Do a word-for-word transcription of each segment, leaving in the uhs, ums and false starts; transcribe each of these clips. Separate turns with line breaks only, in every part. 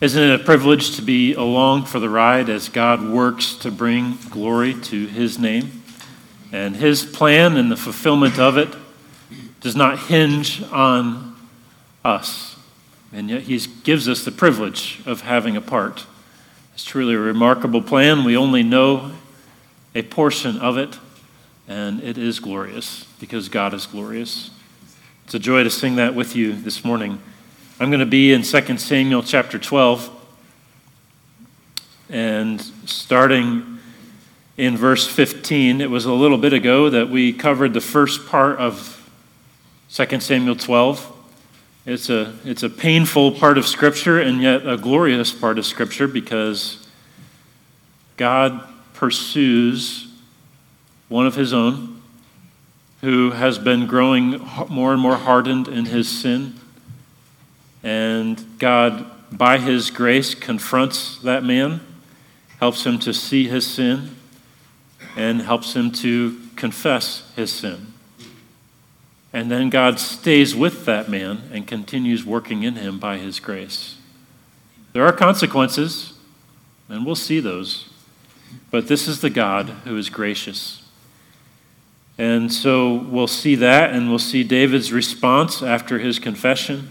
Isn't it a privilege to be along for the ride as God works to bring glory to his name? And his plan and the fulfillment of it does not hinge on us. And yet he gives us the privilege of having a part. It's truly a remarkable plan. We only know a portion of it, and it is glorious because God is glorious. It's a joy to sing that with you this morning. I'm going to be in Second Samuel chapter twelve, and starting in verse fifteen. It was a little bit ago that we covered the first part of Second Samuel twelve. It's a, it's a painful part of Scripture and yet a glorious part of Scripture because God pursues one of his own who has been growing more and more hardened in his sin. And God, by his grace, confronts that man, helps him to see his sin, and helps him to confess his sin. And then God stays with that man and continues working in him by his grace. There are consequences, and we'll see those. But this is the God who is gracious. And so we'll see that, and we'll see David's response after his confession.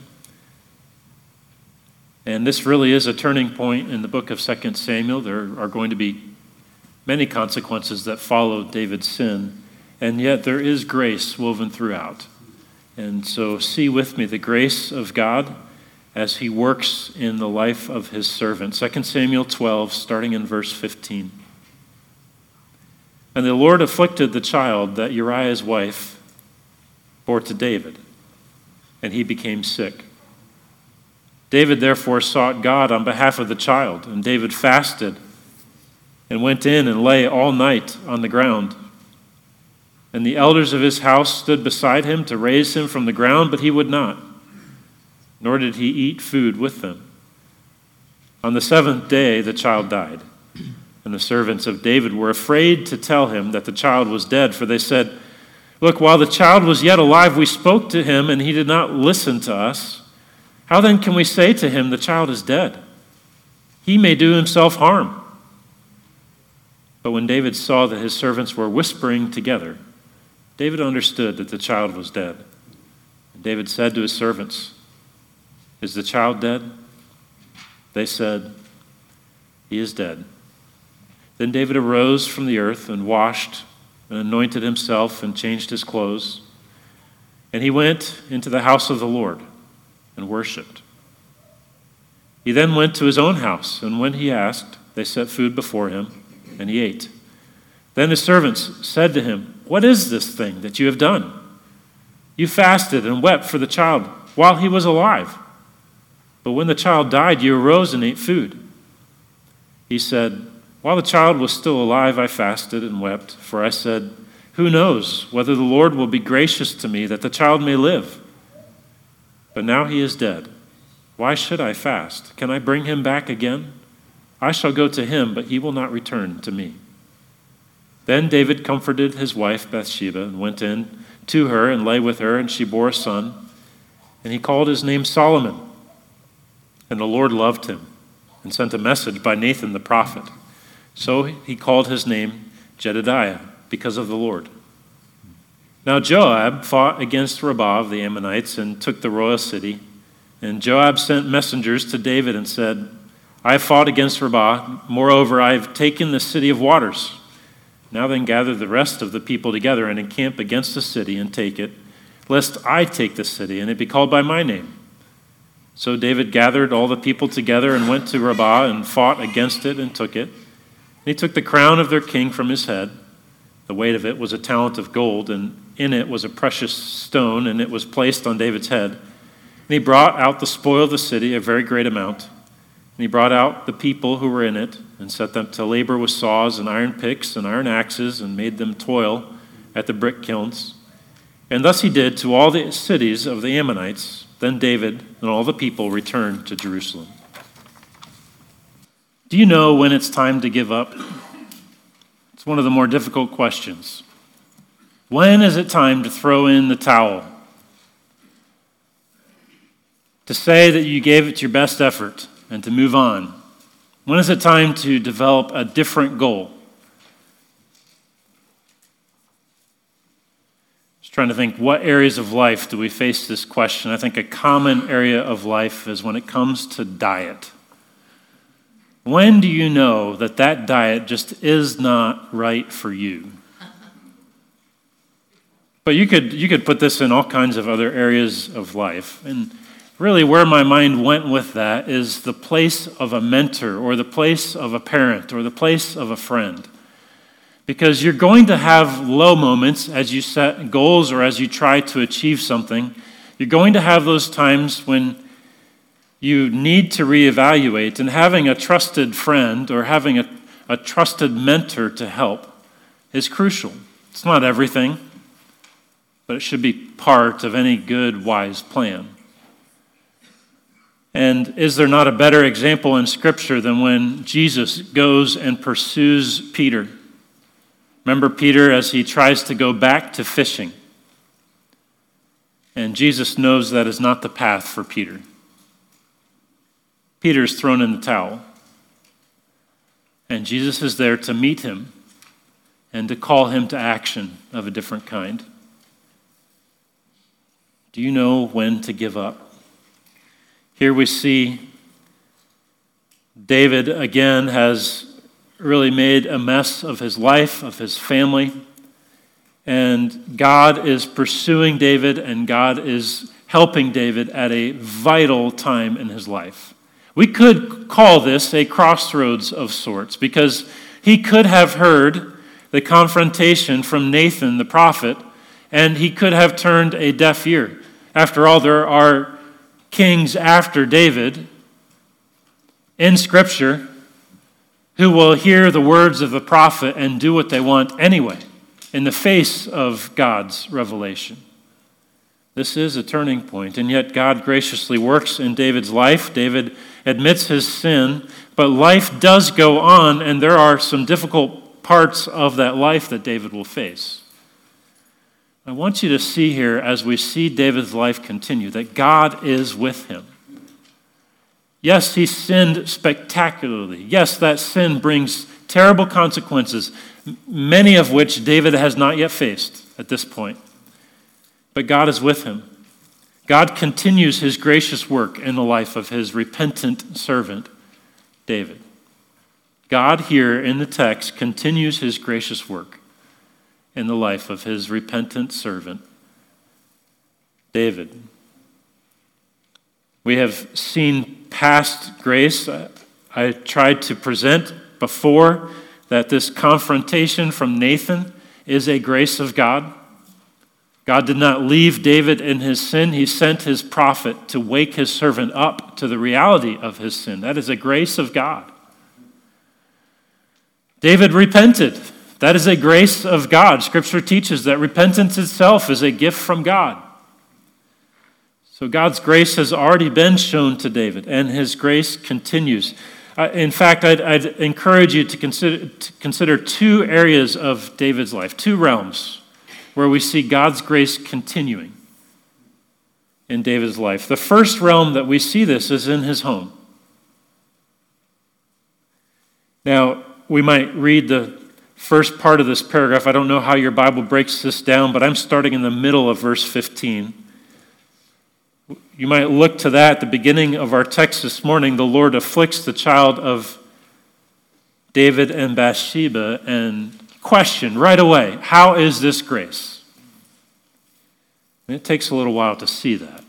And this really is a turning point in the book of Second Samuel. There are going to be many consequences that follow David's sin, and yet there is grace woven throughout. And so see with me the grace of God as he works in the life of his servant. Second Samuel twelve, starting in verse fifteen. And the Lord afflicted the child that Uriah's wife bore to David, and he became sick. David therefore sought God on behalf of the child, and David fasted and went in and lay all night on the ground. And the elders of his house stood beside him to raise him from the ground, but he would not, nor did he eat food with them. On the seventh day the child died, and the servants of David were afraid to tell him that the child was dead, for they said, "Look, while the child was yet alive, we spoke to him, and he did not listen to us. How then can we say to him, the child is dead? He may do himself harm." But when David saw that his servants were whispering together, David understood that the child was dead. And David said to his servants, "Is the child dead?" They said, "He is dead." Then David arose from the earth and washed and anointed himself and changed his clothes. And he went into the house of the Lord and worshipped. He then went to his own house, and when he asked, they set food before him, and he ate. Then his servants said to him, "What is this thing that you have done? You fasted and wept for the child while he was alive. But when the child died, you arose and ate food." He said, "While the child was still alive, I fasted and wept, for I said, 'Who knows whether the Lord will be gracious to me that the child may live?' But now he is dead. Why should I fast? Can I bring him back again? I shall go to him, but he will not return to me." Then David comforted his wife Bathsheba and went in to her and lay with her, and she bore a son, and he called his name Solomon. And the Lord loved him and sent a message by Nathan the prophet. So he called his name Jedediah because of the Lord. Now Joab fought against Rabbah of the Ammonites and took the royal city. And Joab sent messengers to David and said, "I have fought against Rabbah. Moreover, I have taken the city of waters. Now then gather the rest of the people together and encamp against the city and take it, lest I take the city and it be called by my name." So David gathered all the people together and went to Rabbah and fought against it and took it. And he took the crown of their king from his head. The weight of it was a talent of gold, and in it was a precious stone, and it was placed on David's head. And he brought out the spoil of the city, a very great amount. And he brought out the people who were in it, and set them to labor with saws and iron picks and iron axes, and made them toil at the brick kilns. And thus he did to all the cities of the Ammonites. Then David and all the people returned to Jerusalem. Do you know when it's time to give up? It's one of the more difficult questions. When is it time to throw in the towel? To say that you gave it your best effort and to move on? When is it time to develop a different goal? Just trying to think, what areas of life do we face this question? I think a common area of life is when it comes to diet. When do you know that that diet just is not right for you? But you could you could put this in all kinds of other areas of life. And really where my mind went with that is the place of a mentor or the place of a parent or the place of a friend. Because you're going to have low moments as you set goals or as you try to achieve something. You're going to have those times when you need to reevaluate, and having a trusted friend or having a, a trusted mentor to help is crucial. It's not everything, but it should be part of any good, wise plan. And is there not a better example in Scripture than when Jesus goes and pursues Peter? Remember Peter as he tries to go back to fishing. And Jesus knows that is not the path for Peter. Peter's thrown in the towel. And Jesus is there to meet him and to call him to action of a different kind. Do you know when to give up? Here we see David again has really made a mess of his life, of his family. And God is pursuing David, and God is helping David at a vital time in his life. We could call this a crossroads of sorts, because he could have heard the confrontation from Nathan the prophet, and he could have turned a deaf ear. After all, there are kings after David in Scripture who will hear the words of the prophet and do what they want anyway, in the face of God's revelation. This is a turning point, and yet God graciously works in David's life. David admits his sin, but life does go on, and there are some difficult parts of that life that David will face. I want you to see here, as we see David's life continue, that God is with him. Yes, he sinned spectacularly. Yes, that sin brings terrible consequences, many of which David has not yet faced at this point. But God is with him. God continues his gracious work in the life of his repentant servant, David. God here in the text continues his gracious work in the life of his repentant servant, David. We have seen past grace. I tried to present before that this confrontation from Nathan is a grace of God. God did not leave David in his sin. He sent his prophet to wake his servant up to the reality of his sin. That is a grace of God. David repented. That is a grace of God. Scripture teaches that repentance itself is a gift from God. So God's grace has already been shown to David, and his grace continues. Uh, in fact, I'd, I'd encourage you to consider, to consider two areas of David's life, two realms where we see God's grace continuing in David's life. The first realm that we see this is in his home. Now, we might read the first part of this paragraph. I don't know how your Bible breaks this down, but I'm starting in the middle of verse fifteen. You might look to that at the beginning of our text this morning. The Lord afflicts the child of David and Bathsheba, and question right away, how is this grace? And it takes a little while to see that.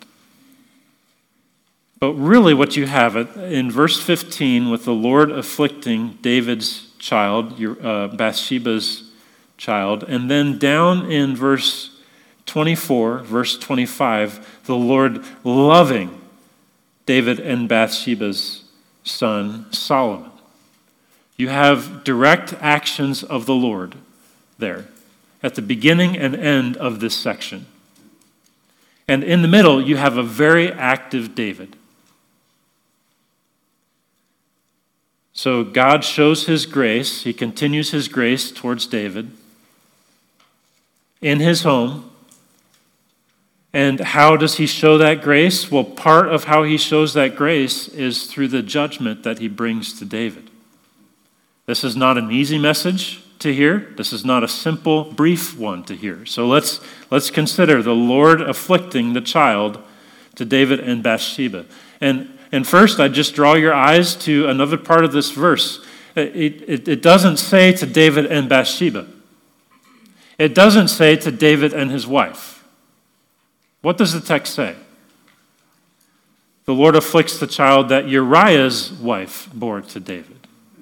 But really what you have in verse fifteen with the Lord afflicting David's child, uh, Bathsheba's child, and then down in verse twenty-four, verse twenty-five, the Lord loving David and Bathsheba's son, Solomon. You have direct actions of the Lord there at the beginning and end of this section. And in the middle, you have a very active David. So God shows his grace. He continues his grace towards David in his home. And how does he show that grace? Well, part of how he shows that grace is through the judgment that he brings to David. This is not an easy message to hear. This is not a simple, brief one to hear. So let's, let's consider the Lord afflicting the child to David and Bathsheba. And, and first, I just draw your eyes to another part of this verse. It, it, it doesn't say to David and Bathsheba. It doesn't say to David and his wife. What does the text say? The Lord afflicts the child that Uriah's wife bore to David.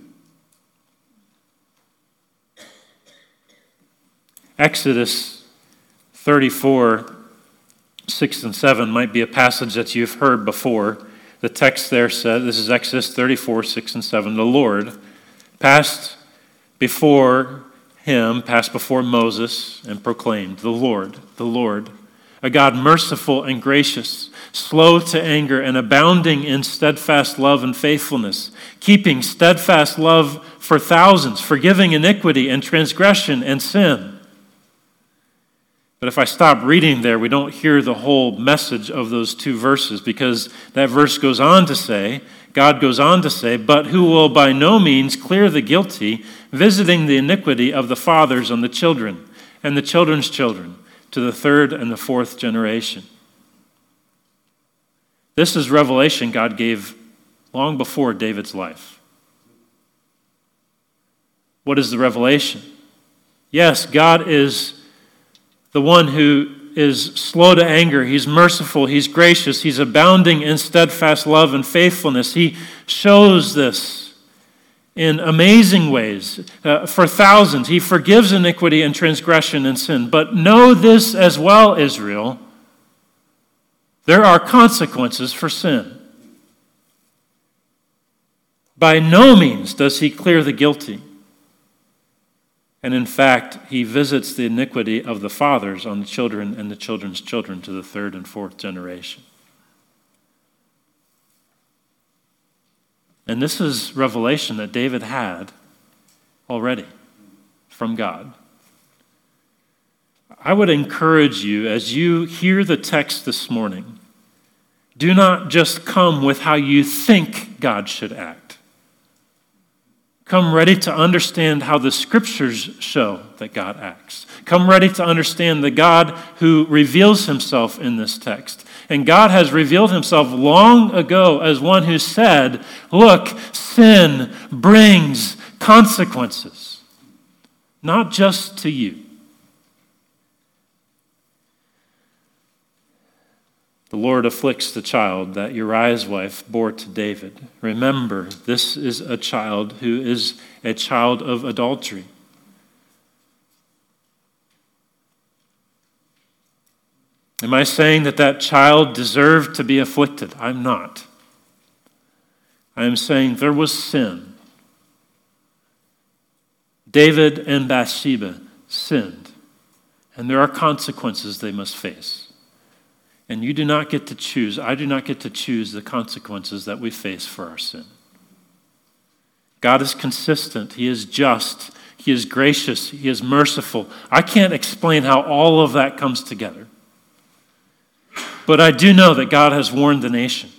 Exodus thirty-four, six and seven might be a passage that you've heard before. The text there says, this is Exodus thirty-four, six and seven. The Lord passed before him, passed before Moses, and proclaimed, the Lord, the Lord, a God merciful and gracious, slow to anger and abounding in steadfast love and faithfulness, keeping steadfast love for thousands, forgiving iniquity and transgression and sin. But if I stop reading there, we don't hear the whole message of those two verses, because that verse goes on to say, God goes on to say, but who will by no means clear the guilty, visiting the iniquity of the fathers on the children and the children's children, to the third and the fourth generation. This is revelation God gave long before David's life. What is the revelation? Yes, God is the one who is slow to anger. He's merciful. He's gracious. He's abounding in steadfast love and faithfulness. He shows this in amazing ways uh, for thousands. He forgives iniquity and transgression and sin. But know this as well, Israel. There are consequences for sin. By no means does he clear the guilty. And in fact, he visits the iniquity of the fathers on the children and the children's children to the third and fourth generation. And this is revelation that David had already from God. I would encourage you, as you hear the text this morning, do not just come with how you think God should act. Come ready to understand how the Scriptures show that God acts. Come ready to understand the God who reveals himself in this text. And God has revealed himself long ago as one who said, look, sin brings consequences, not just to you. The Lord afflicts the child that Uriah's wife bore to David. Remember, this is a child who is a child of adultery. Am I saying that that child deserved to be afflicted? I'm not. I am saying there was sin. David and Bathsheba sinned, and there are consequences they must face. And you do not get to choose, I do not get to choose the consequences that we face for our sin. God is consistent. He is just. He is gracious. He is merciful. I can't explain how all of that comes together. But I do know that God has warned the nation.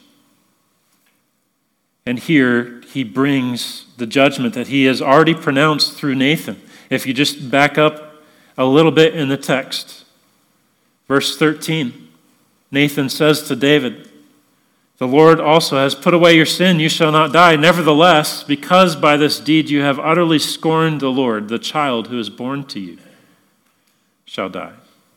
And here he brings the judgment that he has already pronounced through Nathan. If you just back up a little bit in the text. Verse thirteen, Nathan says to David, the Lord also has put away your sin, you shall not die. Nevertheless, because by this deed you have utterly scorned the Lord, the child who is born to you shall die.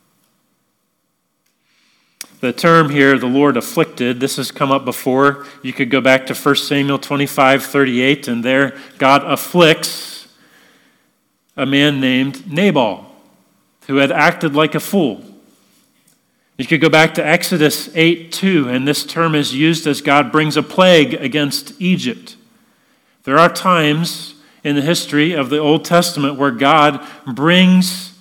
The term here, the Lord afflicted, this has come up before. You could go back to First Samuel twenty-five, thirty-eight, and there God afflicts a man named Nabal, who had acted like a fool. You could go back to Exodus eight two, and this term is used as God brings a plague against Egypt. There are times in the history of the Old Testament where God brings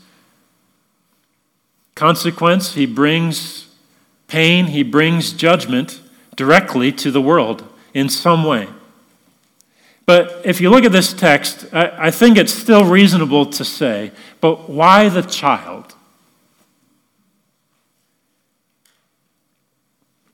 consequence, he brings pain, he brings judgment directly to the world in some way. But if you look at this text, I, I think it's still reasonable to say, but why the child?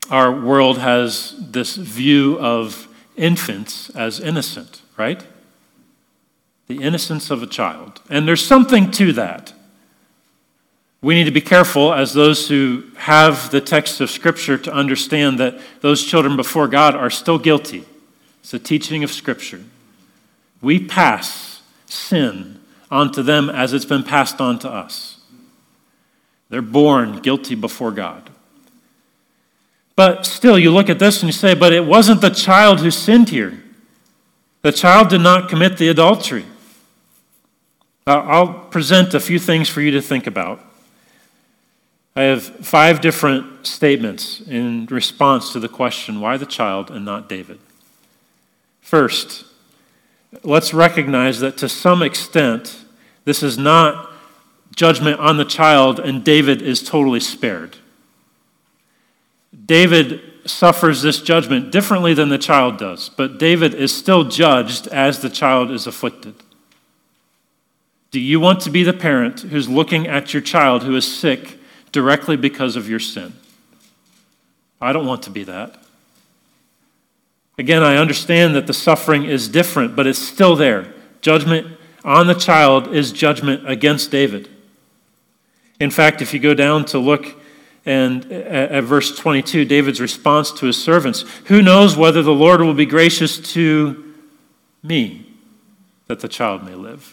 our world has this view of infants as innocent, right? The innocence of a child. And there's something to that. We need to be careful as those who have the text of Scripture to understand that those children before God are still guilty. It's the teaching of Scripture. We pass sin onto them as it's been passed on to us. They're born guilty before God. But still, you look at this and you say, but it wasn't the child who sinned here. The child did not commit the adultery. I'll present a few things for you to think about. I have five different statements in response to the question, why the child and not David? First, let's recognize that to some extent, this is not judgment on the child and David is totally spared. David suffers this judgment differently than the child does, but David is still judged as the child is afflicted. Do you want to be the parent who's looking at your child who is sick directly because of your sin? I don't want to be that. Again, I understand that the suffering is different, but it's still there. Judgment on the child is judgment against David. In fact, if you go down to look and at verse twenty-two, David's response to his servants, who knows whether the Lord will be gracious to me that the child may live?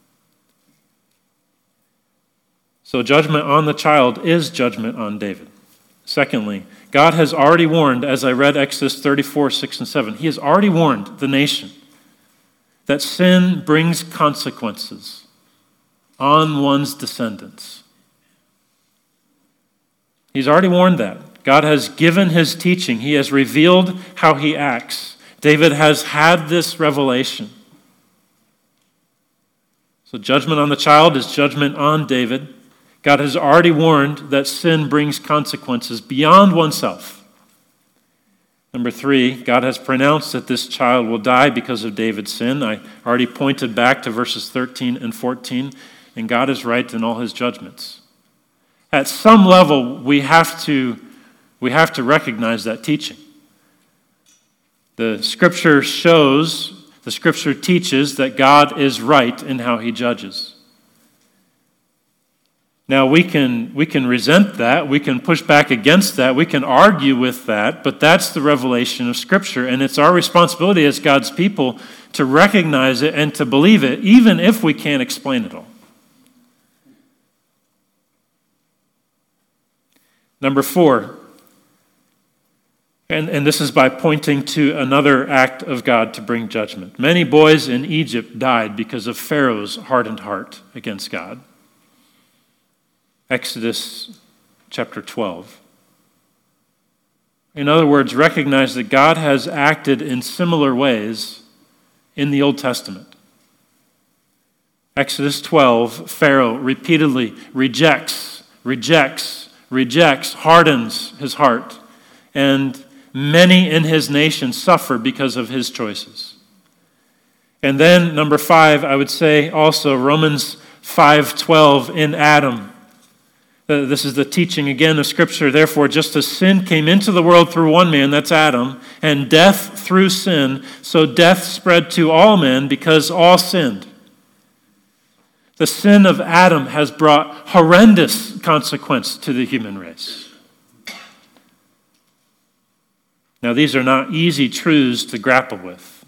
So judgment on the child is judgment on David. Secondly, God has already warned, as I read Exodus thirty-four, six and seven, he has already warned the nation that sin brings consequences on one's descendants. He's already warned that. God has given his teaching. He has revealed how he acts. David has had this revelation. So judgment on the child is judgment on David. God has already warned that sin brings consequences beyond oneself. Number three, God has pronounced that this child will die because of David's sin. I already pointed back to verses thirteen and fourteen, and God is right in all his judgments. At some level, we have to, we have to recognize that teaching. The Scripture shows, the Scripture teaches that God is right in how he judges. Now, we can, we can resent that, we can push back against that, we can argue with that, but that's the revelation of Scripture, and it's our responsibility as God's people to recognize it and to believe it, even if we can't explain it all. Number four, and, and this is by pointing to another act of God to bring judgment. Many boys in Egypt died because of Pharaoh's hardened heart against God. Exodus chapter twelve. In other words, recognize that God has acted in similar ways in the Old Testament. Exodus twelve, Pharaoh repeatedly rejects, rejects, rejects, hardens his heart, and many in his nation suffer because of his choices. And then, number five, I would say also Romans five twelve in Adam. Uh, this is the teaching again of Scripture. Therefore, just as sin came into the world through one man, that's Adam, and death through sin, so death spread to all men because all sinned. The sin of Adam has brought horrendous consequence to the human race. Now, these are not easy truths to grapple with.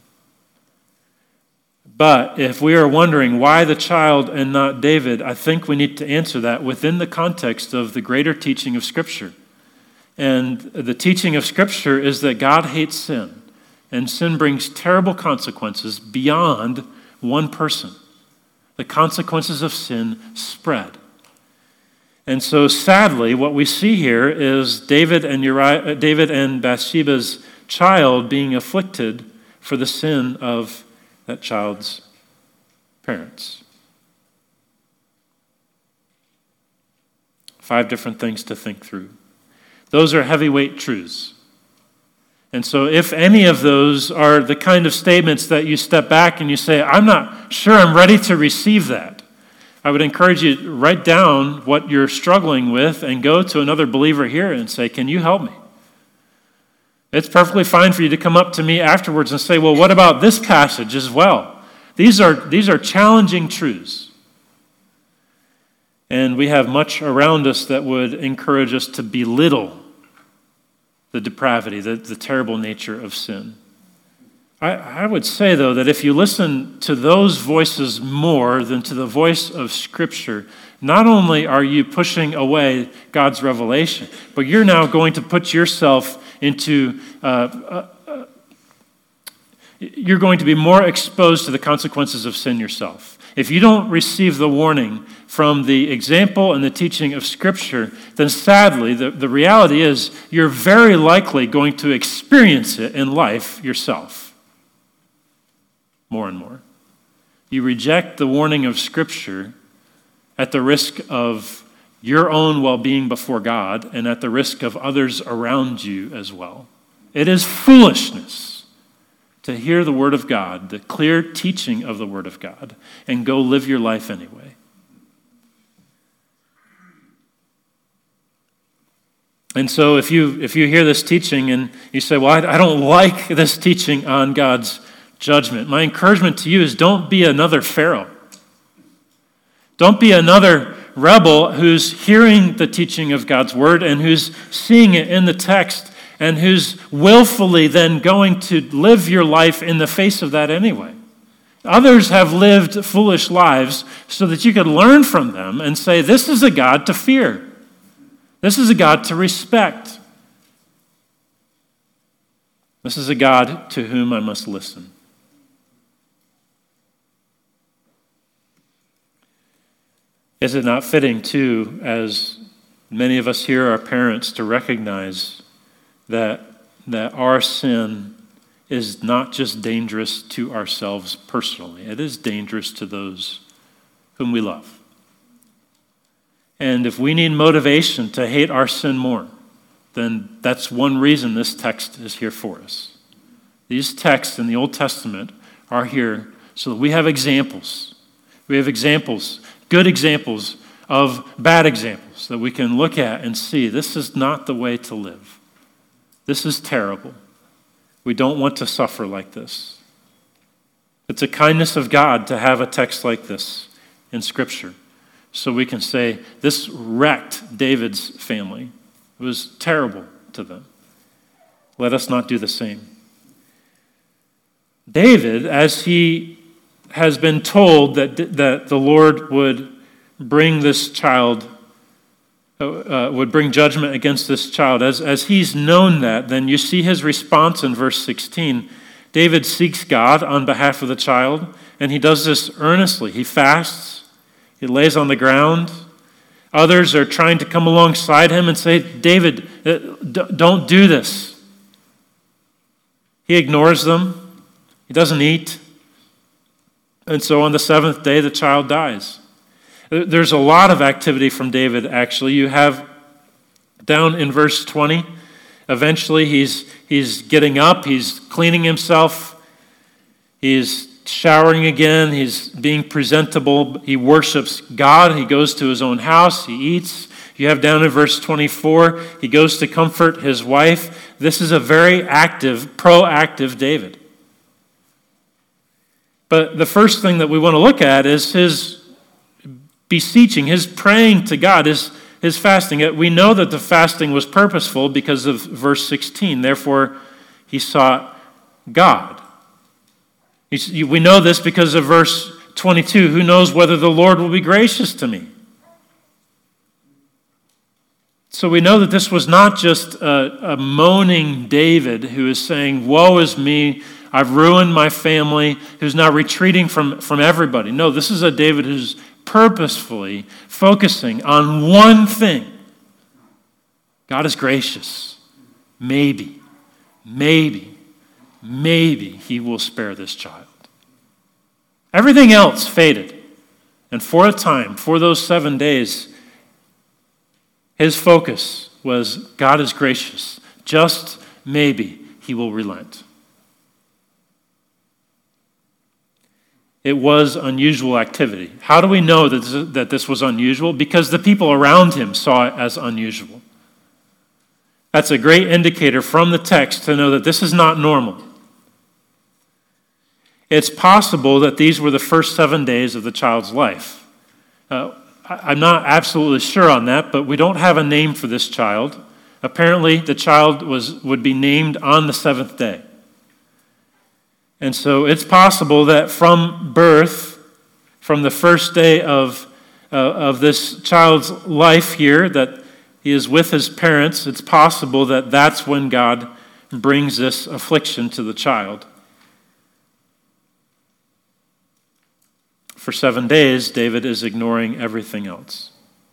But if we are wondering why the child and not David, I think we need to answer that within the context of the greater teaching of Scripture. And the teaching of Scripture is that God hates sin, and sin brings terrible consequences beyond one person. The consequences of sin spread. And so sadly, what we see here is David and Uriah, David and Bathsheba's child being afflicted for the sin of that child's parents. Five different things to think through. Those are heavyweight truths. And so if any of those are the kind of statements that you step back and you say, I'm not sure I'm ready to receive that, I would encourage you to write down what you're struggling with and go to another believer here and say, can you help me? It's perfectly fine for you to come up to me afterwards and say, well, what about this passage as well? These are, these are challenging truths. And we have much around us that would encourage us to belittle the depravity, the, the terrible nature of sin. I, I would say, though, that if you listen to those voices more than to the voice of Scripture, not only are you pushing away God's revelation, but you're now going to put yourself into, uh, uh, uh, you're going to be more exposed to the consequences of sin yourself. If you don't receive the warning from the example and the teaching of Scripture, then sadly, the, the reality is you're very likely going to experience it in life yourself more and more. You reject the warning of Scripture at the risk of your own well-being before God and at the risk of others around you as well. It is foolishness to hear the Word of God, the clear teaching of the Word of God, and go live your life anyway. And so if you if you hear this teaching and you say, well, I, I don't like this teaching on God's judgment, my encouragement to you is don't be another Pharaoh. Don't be another rebel who's hearing the teaching of God's word and who's seeing it in the text and who's willfully then going to live your life in the face of that anyway. Others have lived foolish lives so that you could learn from them and say, this is a God to fear. This is a God to respect. This is a God to whom I must listen. Is it not fitting, too, as many of us here are parents, to recognize that, that our sin is not just dangerous to ourselves personally, it is dangerous to those whom we love. And if we need motivation to hate our sin more, then that's one reason this text is here for us. These texts in the Old Testament are here so that we have examples. We have examples, good examples of bad examples that we can look at and see this is not the way to live. This is terrible. We don't want to suffer like this. It's a kindness of God to have a text like this in Scripture so we can say this wrecked David's family. It was terrible to them. Let us not do the same. David, as he has been told that, that the Lord would bring this child, uh, would bring judgment against this child, as, as he's known that, then you see his response in verse sixteen. David seeks God on behalf of the child, and he does this earnestly. He fasts, he lays on the ground. Others are trying to come alongside him and say, David, don't do this. He ignores them. He doesn't eat. And so on the seventh day, the child dies. There's a lot of activity from David, actually. You have down in verse twenty, eventually he's, he's getting up, he's cleaning himself, he's showering again, he's being presentable, he worships God, he goes to his own house, he eats. You have down in verse twenty-four, he goes to comfort his wife. This is a very active, proactive David. But the first thing that we want to look at is his beseeching, his praying to God, his, his fasting. We know that the fasting was purposeful because of verse sixteen. Therefore, he sought God. We know this because of verse twenty-two. Who knows whether the Lord will be gracious to me? So we know that this was not just a, a moaning David who is saying, woe is me, I've ruined my family, who's now retreating from, from everybody. No, this is a David who's purposefully focusing on one thing. God is gracious. Maybe, maybe, maybe he will spare this child. Everything else faded. And for a time, for those seven days, his focus was God is gracious. Just maybe he will relent. It was unusual activity. How do we know that this, that this was unusual? Because the people around him saw it as unusual. That's a great indicator from the text to know that this is not normal. It's possible that these were the first seven days of the child's life. Uh, I'm not absolutely sure on that, but we don't have a name for this child. Apparently, the child was would be named on the seventh day. And so it's possible that from birth, from the first day of, uh, of this child's life here, that he is with his parents, it's possible that that's when God brings this affliction to the child. For seven days, David is ignoring everything else.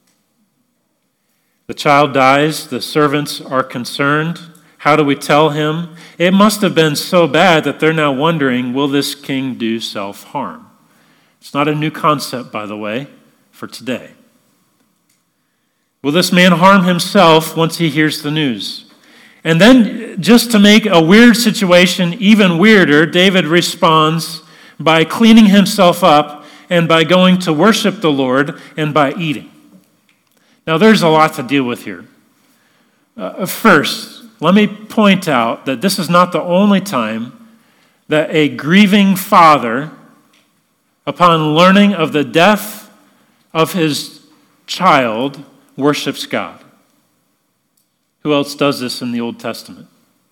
The child dies, the servants are concerned. How do we tell him? It must have been so bad that they're now wondering, will this king do self-harm? It's not a new concept, by the way, for today. Will this man harm himself once he hears the news? And then, just to make a weird situation even weirder, David responds by cleaning himself up and by going to worship the Lord and by eating. Now, there's a lot to deal with here. Uh, first, let me point out that this is not the only time that a grieving father, upon learning of the death of his child, worships God. Who else does this in the Old Testament?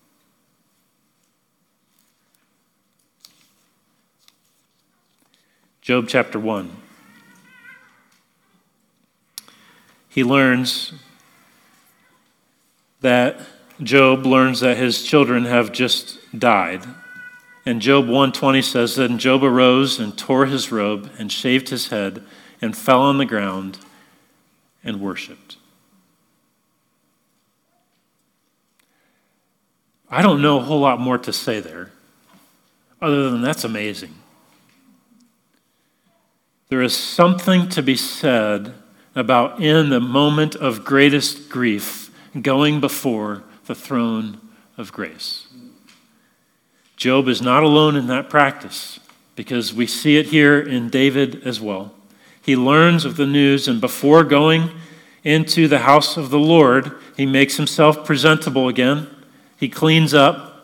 Job chapter one. He learns that Job learns that his children have just died. And Job one twenty says, then Job arose and tore his robe and shaved his head and fell on the ground and worshiped. I don't know a whole lot more to say there, other than that's amazing. There is something to be said about in the moment of greatest grief, going before the throne of grace. Job is not alone in that practice, because we see it here in David as well. He learns of the news, and before going into the house of the Lord, he makes himself presentable again. He cleans up,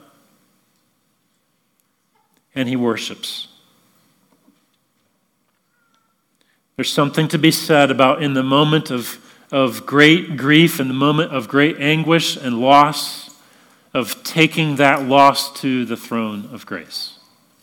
and he worships. There's something to be said about in the moment of, of great grief, in the moment of great anguish and loss, of taking that loss to the throne of grace.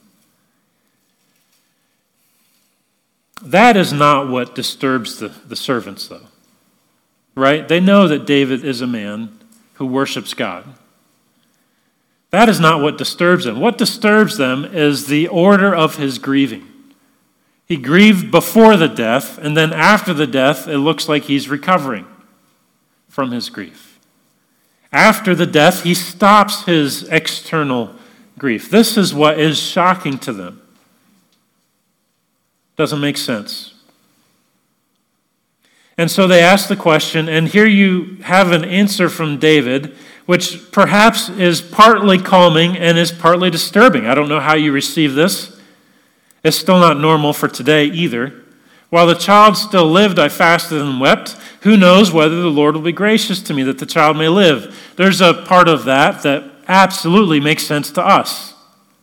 That is not what disturbs the, the servants, though. Right? They know that David is a man who worships God. That is not what disturbs them. What disturbs them is the order of his grieving. He grieved before the death, and then after the death, it looks like he's recovering from his grief. After the death, he stops his external grief. This is what is shocking to them. Doesn't make sense. And so they ask the question, and here you have an answer from David, which perhaps is partly calming and is partly disturbing. I don't know how you receive this. It's still not normal for today either. While the child still lived, I fasted and wept. Who knows whether the Lord will be gracious to me that the child may live? There's a part of that that absolutely makes sense to us.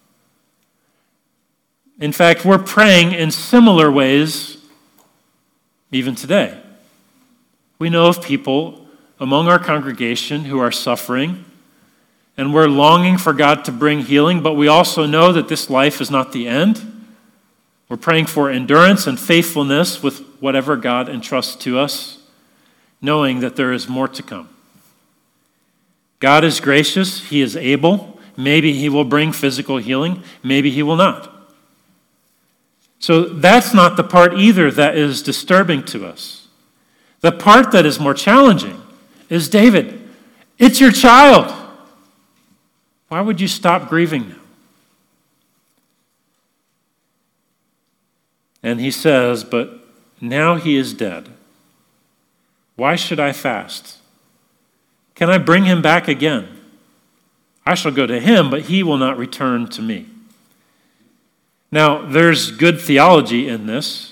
In fact, we're praying in similar ways even today. We know of people among our congregation who are suffering, and we're longing for God to bring healing, but we also know that this life is not the end. We're praying for endurance and faithfulness with whatever God entrusts to us, knowing that there is more to come. God is gracious. He is able. Maybe he will bring physical healing. Maybe he will not. So that's not the part either that is disturbing to us. The part that is more challenging is, David, it's your child. Why would you stop grieving now? And he says, but now he is dead. Why should I fast? Can I bring him back again? I shall go to him, but he will not return to me. Now, there's good theology in this.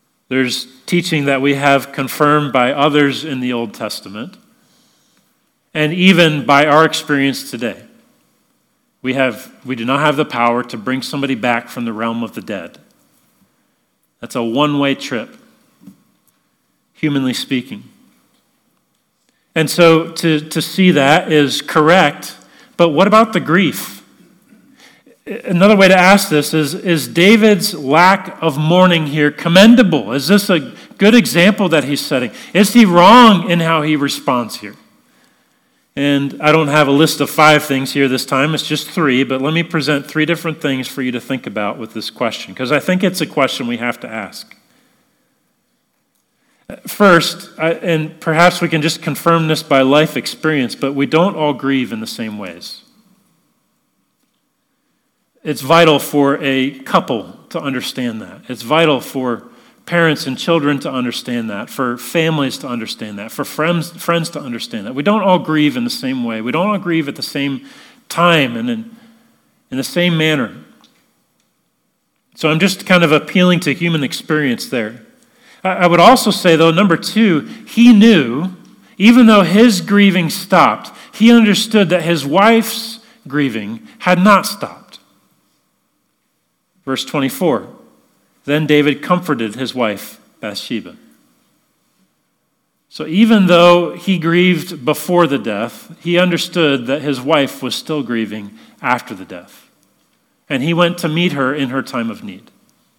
There's teaching that we have confirmed by others in the Old Testament. And even by our experience today, we have we do not have the power to bring somebody back from the realm of the dead. That's a one-way trip, humanly speaking. And so to, to see that is correct, but what about the grief? Another way to ask this is, is David's lack of mourning here commendable? Is this a good example that he's setting? Is he wrong in how he responds here? And I don't have a list of five things here this time. It's just three, but let me present three different things for you to think about with this question, because I think it's a question we have to ask. First, and perhaps we can just confirm this by life experience, but we don't all grieve in the same ways. It's vital for a couple to understand that. It's vital for parents and children to understand that, for families to understand that, for friends, friends to understand that. We don't all grieve in the same way. We don't all grieve at the same time and in, in the same manner. So I'm just kind of appealing to human experience there. I would also say, though, number two, he knew, even though his grieving stopped, he understood that his wife's grieving had not stopped. Verse twenty-four, then David comforted his wife, Bathsheba. So even though he grieved before the death, he understood that his wife was still grieving after the death. And he went to meet her in her time of need.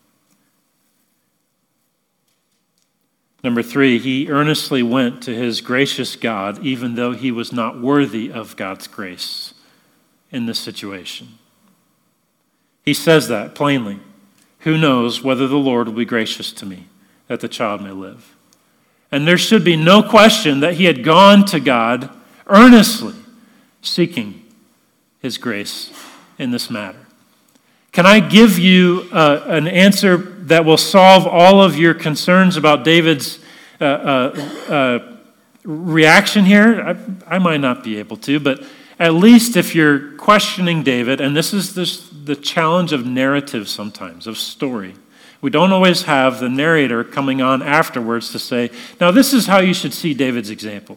Number three, he earnestly went to his gracious God, even though he was not worthy of God's grace in this situation. He says that plainly. Who knows whether the Lord will be gracious to me, that the child may live? And there should be no question that he had gone to God earnestly seeking his grace in this matter. Can I give you uh, an answer that will solve all of your concerns about David's uh, uh, uh, reaction here? I, I might not be able to, but at least if you're questioning David, and this is this, the challenge of narrative sometimes, of story. We don't always have the narrator coming on afterwards to say, now this is how you should see David's example.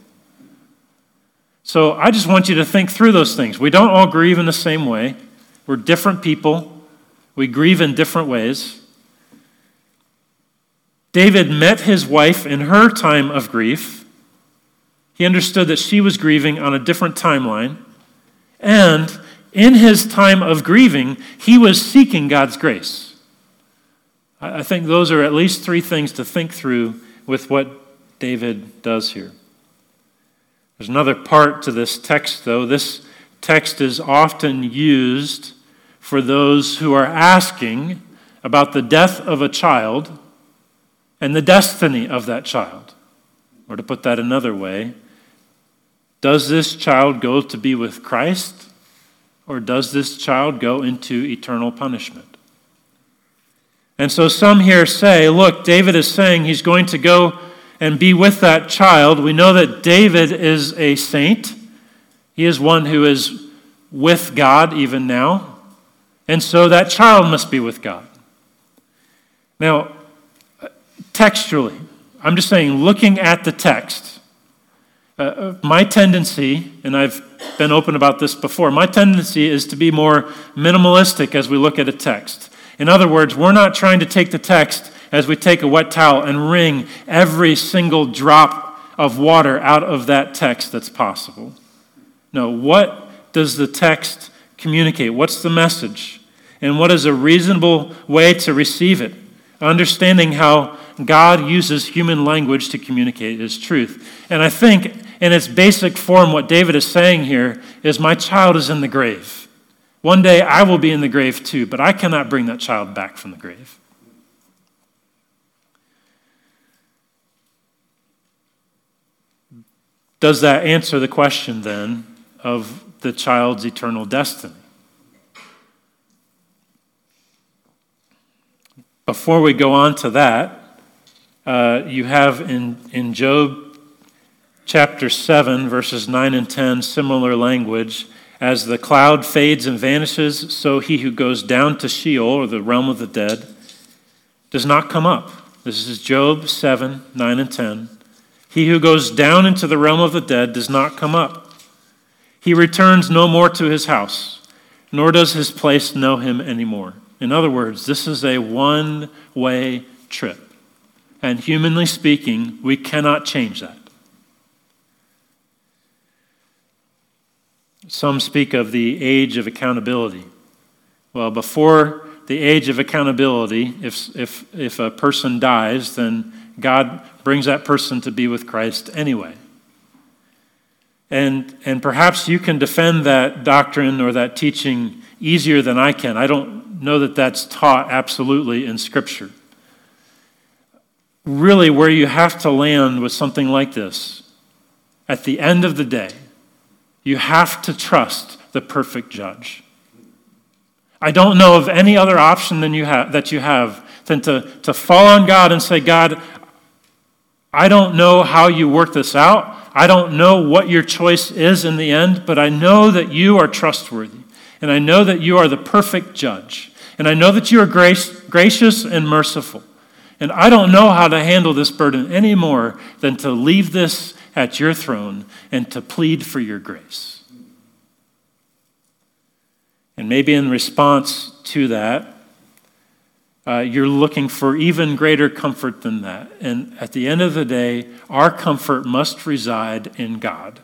So I just want you to think through those things. We don't all grieve in the same way. We're different people. We grieve in different ways. David met his wife in her time of grief. He understood that she was grieving on a different timeline. And in his time of grieving, he was seeking God's grace. I think those are at least three things to think through with what David does here. There's another part to this text, though. This text is often used for those who are asking about the death of a child and the destiny of that child. Or to put that another way, does this child go to be with Christ, or does this child go into eternal punishment? And so some here say, look, David is saying he's going to go and be with that child. We know that David is a saint. He is one who is with God even now. And so that child must be with God. Now, textually, I'm just saying, looking at the text, uh, my tendency, and I've been open about this before, my tendency is to be more minimalistic as we look at a text. In other words, we're not trying to take the text as we take a wet towel and wring every single drop of water out of that text that's possible. No, what does the text communicate? What's the message? And what is a reasonable way to receive it? Understanding how God uses human language to communicate his truth. And I think in its basic form, what David is saying here is, my child is in the grave. One day I will be in the grave too, but I cannot bring that child back from the grave. Does that answer the question then of the child's eternal destiny? Before we go on to that, uh, you have in, in Job chapter seven, verses nine and ten, similar language. As the cloud fades and vanishes, so he who goes down to Sheol, or the realm of the dead, does not come up. This is Job seven, nine and ten. He who goes down into the realm of the dead does not come up. He returns no more to his house, nor does his place know him anymore. In other words, this is a one-way trip. And humanly speaking, we cannot change that. Some speak of the age of accountability. Well, before the age of accountability, if, if, if a person dies, then God brings that person to be with Christ anyway. And, and perhaps you can defend that doctrine or that teaching easier than I can. I don't know that that's taught absolutely in Scripture. Really, where you have to land with something like this, at the end of the day, you have to trust the perfect judge. I don't know of any other option than you have, that you have than to, to fall on God and say, God, I don't know how you work this out. I don't know what your choice is in the end, but I know that you are trustworthy. And I know that you are the perfect judge. And I know that you are grace, gracious and merciful. And I don't know how to handle this burden any more than to leave this at your throne and to plead for your grace. And maybe in response to that, uh, you're looking for even greater comfort than that. And at the end of the day, our comfort must reside in God.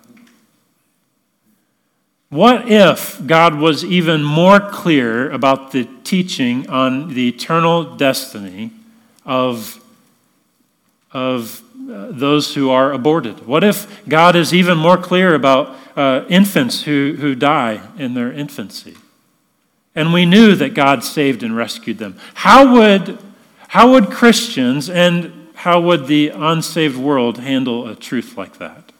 What if God was even more clear about the teaching on the eternal destiny of, of uh, those who are aborted? What if God is even more clear about uh, infants who, who die in their infancy? And we knew that God saved and rescued them. How would, how would Christians and how would the unsaved world handle a truth like that?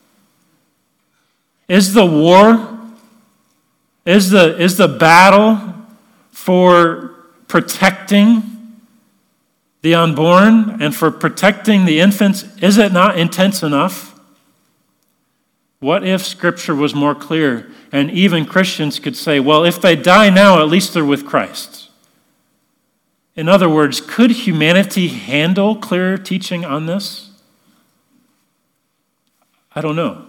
Is the war, is the, is the battle for protecting the unborn and for protecting the infants, is it not intense enough? What if Scripture was more clear and even Christians could say, well, if they die now, at least they're with Christ? In other words, could humanity handle clearer teaching on this? I don't know.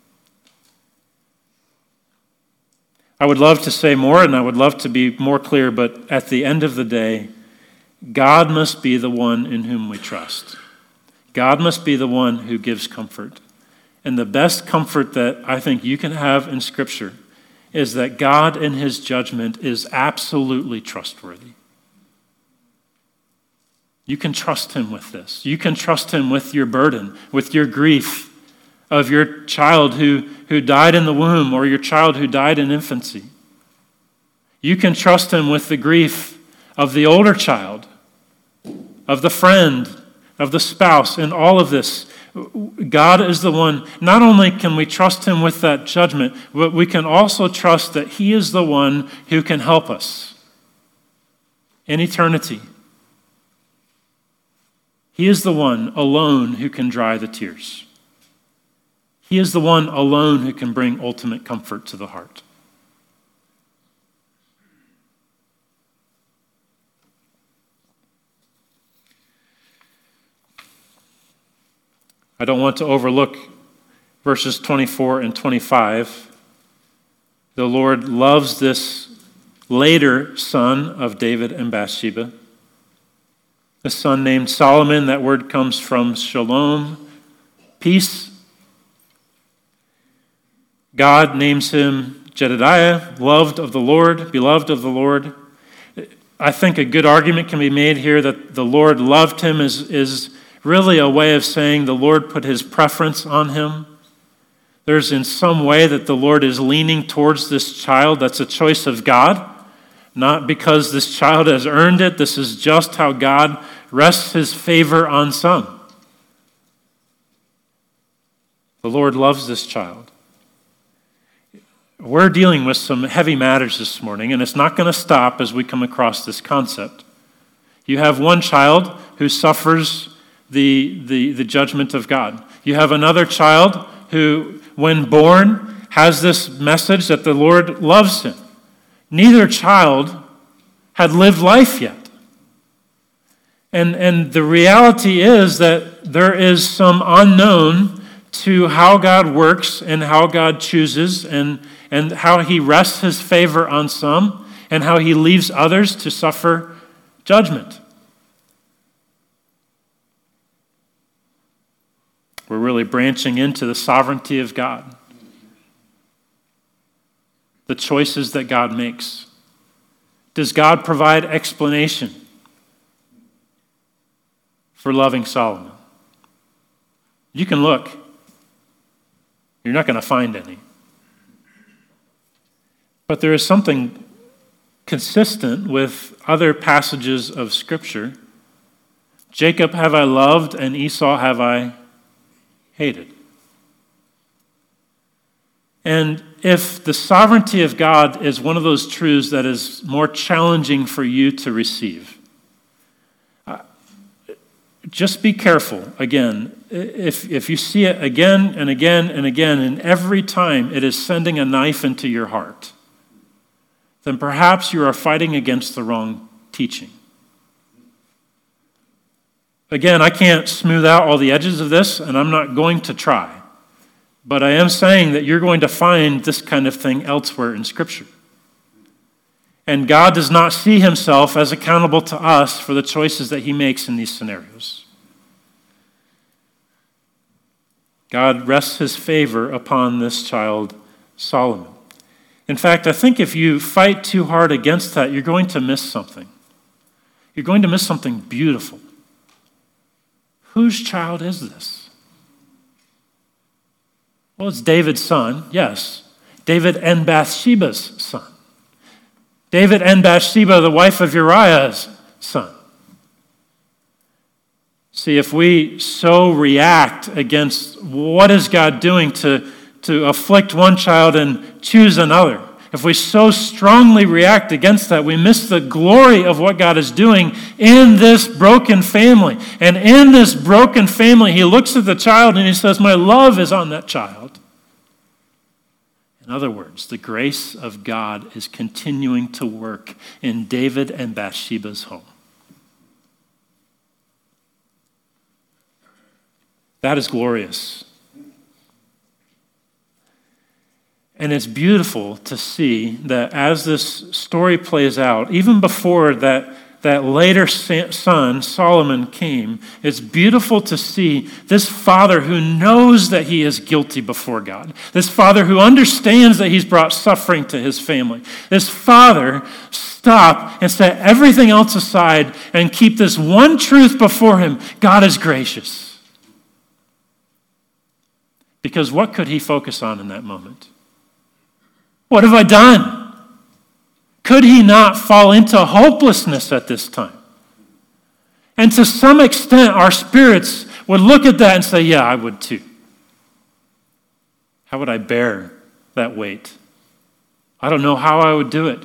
I would love to say more and I would love to be more clear, but at the end of the day, God must be the one in whom we trust. God must be the one who gives comfort. And the best comfort that I think you can have in Scripture is that God in his judgment is absolutely trustworthy. You can trust him with this. You can trust him with your burden, with your grief of your child who, who died in the womb or your child who died in infancy. You can trust him with the grief of the older child, of the friend, of the spouse, and all of this. God is the one. Not only can we trust him with that judgment, but we can also trust that he is the one who can help us in eternity. He is the one alone who can dry the tears. He is the one alone who can bring ultimate comfort to the heart. I don't want to overlook verses twenty-four and twenty-five. The Lord loves this later son of David and Bathsheba, a son named Solomon. That word comes from shalom, peace. God names him Jedediah, loved of the Lord, beloved of the Lord. I think a good argument can be made here that the Lord loved him is, is really a way of saying the Lord put his preference on him. There's in some way that the Lord is leaning towards this child. That's a choice of God, not because this child has earned it. This is just how God rests his favor on some. The Lord loves this child. We're dealing with some heavy matters this morning, and it's not going to stop as we come across this concept. You have one child who suffers the, the, the judgment of God. You have another child who, when born, has this message that the Lord loves him. Neither child had lived life yet. And, and the reality is that there is some unknown to how God works and how God chooses and, and how he rests his favor on some and how he leaves others to suffer judgment. We're really branching into the sovereignty of God, the choices that God makes. Does God provide explanation for loving Solomon? You can look. You're not going to find any. But there is something consistent with other passages of Scripture. Jacob have I loved, and Esau have I hated. And if the sovereignty of God is one of those truths that is more challenging for you to receive, uh, just be careful. Again, if, if you see it again and again and again, and every time it is sending a knife into your heart, then perhaps you are fighting against the wrong teaching. Again, I can't smooth out all the edges of this, and I'm not going to try. But I am saying that you're going to find this kind of thing elsewhere in Scripture. And God does not see himself as accountable to us for the choices that he makes in these scenarios. God rests his favor upon this child, Solomon. In fact, I think if you fight too hard against that, you're going to miss something. You're going to miss something beautiful. Whose child is this? Well, it's David's son, yes. David and Bathsheba's son. David and Bathsheba, the wife of Uriah's son. See, if we so react against what is God doing to, to afflict one child and choose another, if we so strongly react against that, we miss the glory of what God is doing in this broken family. And in this broken family, he looks at the child and he says, my love is on that child. In other words, the grace of God is continuing to work in David and Bathsheba's home. That is glorious. And it's beautiful to see that as this story plays out, even before that, that later son, Solomon, came, it's beautiful to see this father who knows that he is guilty before God. This father who understands that he's brought suffering to his family. This father stop and set everything else aside and keep this one truth before him. God is gracious. Because what could he focus on in that moment? What have I done? Could he not fall into hopelessness at this time? And to some extent, our spirits would look at that and say, yeah, I would too. How would I bear that weight? I don't know how I would do it.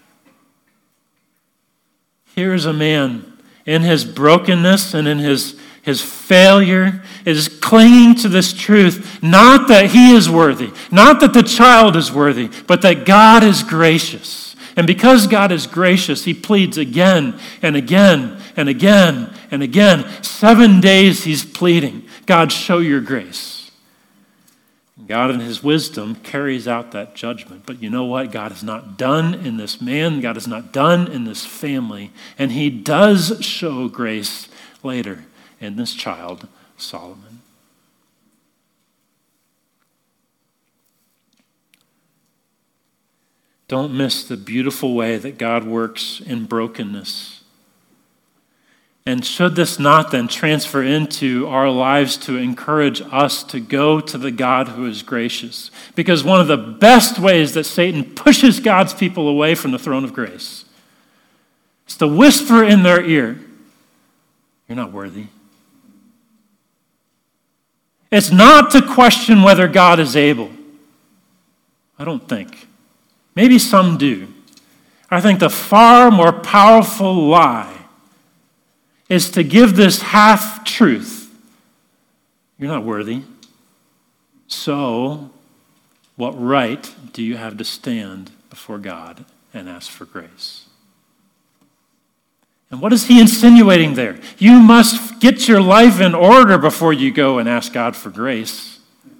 Here is a man in his brokenness and in his His failure is clinging to this truth, not that he is worthy, not that the child is worthy, but that God is gracious. And because God is gracious, he pleads again and again and again and again. Seven days he's pleading, God, show your grace. God in his wisdom carries out that judgment. But you know what? God is not done in this man. God is not done in this family. And he does show grace later in this child, Solomon. Don't miss the beautiful way that God works in brokenness. And should this not then transfer into our lives to encourage us to go to the God who is gracious? Because one of the best ways that Satan pushes God's people away from the throne of grace is to whisper in their ear, you're not worthy. It's not to question whether God is able. I don't think. Maybe some do. I think the far more powerful lie is to give this half-truth. You're not worthy. So, what right do you have to stand before God and ask for grace? And what is he insinuating there? You must get your life in order before you go and ask God for grace.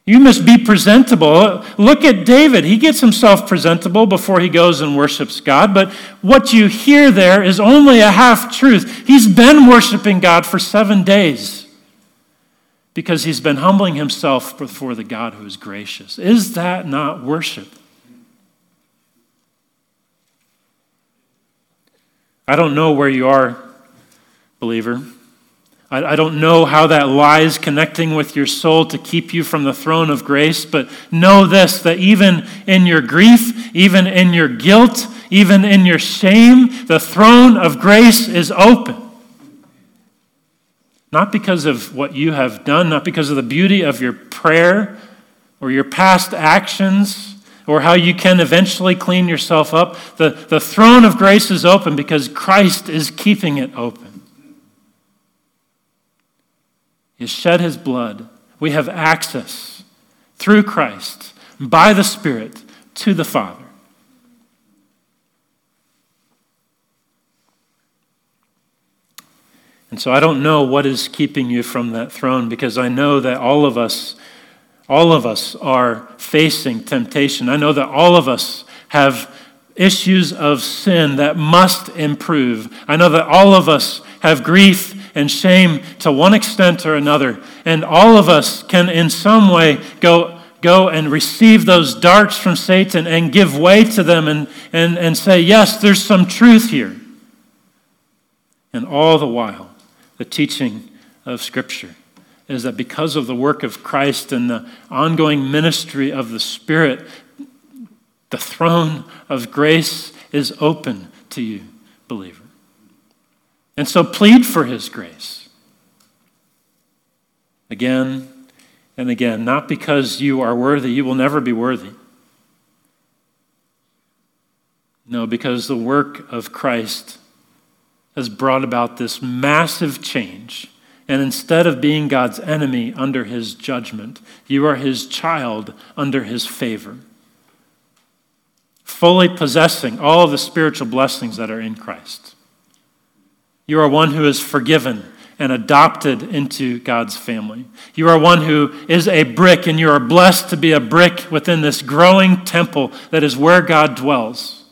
You must be presentable. Look at David. He gets himself presentable before he goes and worships God. But what you hear there is only a half-truth. He's been worshiping God for seven days because he's been humbling himself before the God who is gracious. Is that not worship? I don't know where you are, believer. I, I don't know how that lies connecting with your soul to keep you from the throne of grace, but know this, that even in your grief, even in your guilt, even in your shame, the throne of grace is open. Not because of what you have done, not because of the beauty of your prayer or your past actions, or how you can eventually clean yourself up. The, the throne of grace is open because Christ is keeping it open. He has shed his blood. We have access through Christ, by the Spirit, to the Father. And so I don't know what is keeping you from that throne, because I know that all of us All of us are facing temptation. I know that all of us have issues of sin that must improve. I know that all of us have grief and shame to one extent or another. And all of us can in some way go, go and receive those darts from Satan and give way to them and, and, and say, yes, there's some truth here. And all the while, the teaching of Scripture is that because of the work of Christ and the ongoing ministry of the Spirit, the throne of grace is open to you, believer. And so plead for his grace. Again and again, not because you are worthy, you will never be worthy. No, because the work of Christ has brought about this massive change. And instead of being God's enemy under his judgment, you are his child under his favor, fully possessing all of the spiritual blessings that are in Christ. You are one who is forgiven and adopted into God's family. You are one who is a brick, and you are blessed to be a brick within this growing temple that is where God dwells.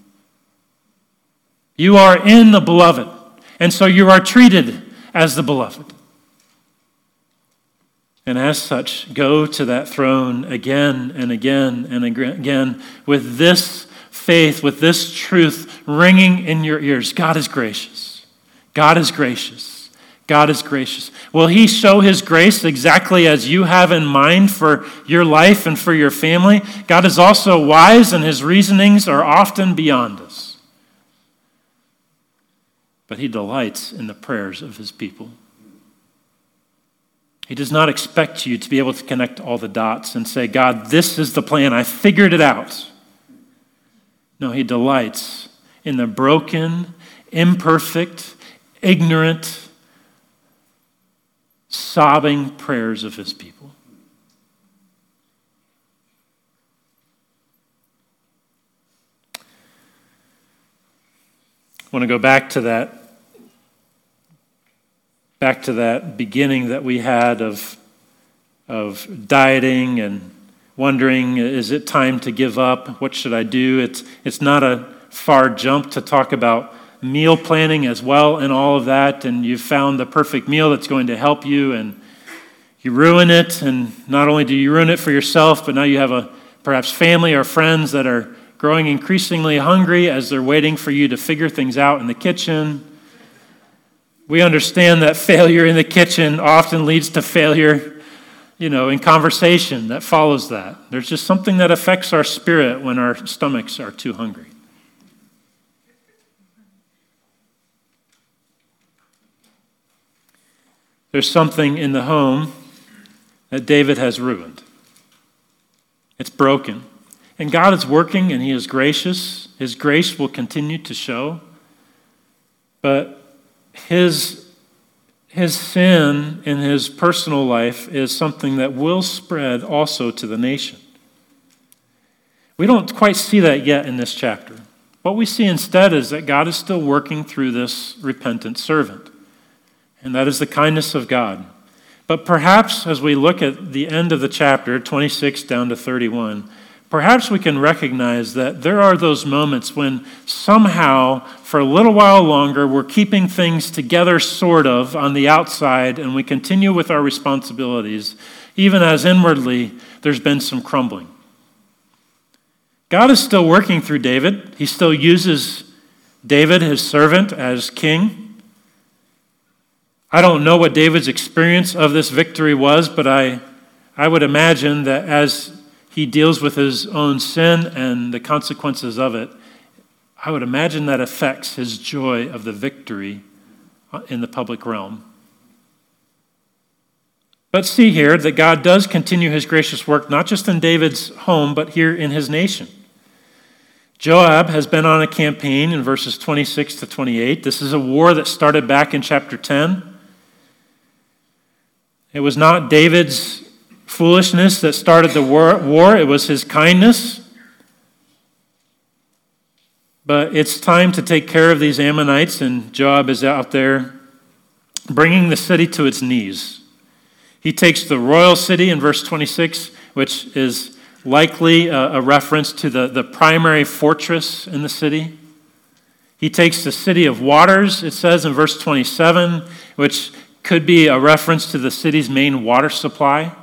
You are in the beloved, and so you are treated as the beloved. And as such, go to that throne again and again and again with this faith, with this truth ringing in your ears. God is gracious. God is gracious. God is gracious. Will he show his grace exactly as you have in mind for your life and for your family? God is also wise, and his reasonings are often beyond us. But he delights in the prayers of his people. He does not expect you to be able to connect all the dots and say, God, this is the plan. I figured it out. No, he delights in the broken, imperfect, ignorant, sobbing prayers of his people. I want to go back to that back to that beginning that we had of, of dieting and wondering, is it time to give up? What should I do? It's, it's not a far jump to talk about meal planning as well and all of that, and you've found the perfect meal that's going to help you, and you ruin it, and not only do you ruin it for yourself, but now you have a perhaps family or friends that are growing increasingly hungry as they're waiting for you to figure things out in the kitchen. We understand that failure in the kitchen often leads to failure, you know, in conversation that follows that. There's just something that affects our spirit when our stomachs are too hungry. There's something in the home that David has ruined. It's broken. And God is working, and he is gracious. His grace will continue to show. But his, his sin in his personal life is something that will spread also to the nation. We don't quite see that yet in this chapter. What we see instead is that God is still working through this repentant servant. And that is the kindness of God. But perhaps as we look at the end of the chapter, twenty-six down to thirty-one, perhaps we can recognize that there are those moments when somehow, for a little while longer, we're keeping things together sort of on the outside, and we continue with our responsibilities, even as inwardly there's been some crumbling. God is still working through David. He still uses David, his servant, as king. I don't know what David's experience of this victory was, but I, I would imagine that as he deals with his own sin and the consequences of it, I would imagine that affects his joy of the victory in the public realm. But see here that God does continue his gracious work, not just in David's home, but here in his nation. Joab has been on a campaign in verses twenty-six to twenty-eight. This is a war that started back in chapter ten. It was not David's foolishness that started the war, it was his kindness. But it's time to take care of these Ammonites, and Joab is out there bringing the city to its knees. He takes the royal city in verse twenty-six, which is likely a, a reference to the, the primary fortress in the city. He takes the city of waters, it says in verse twenty-seven, which could be a reference to the city's main water supply.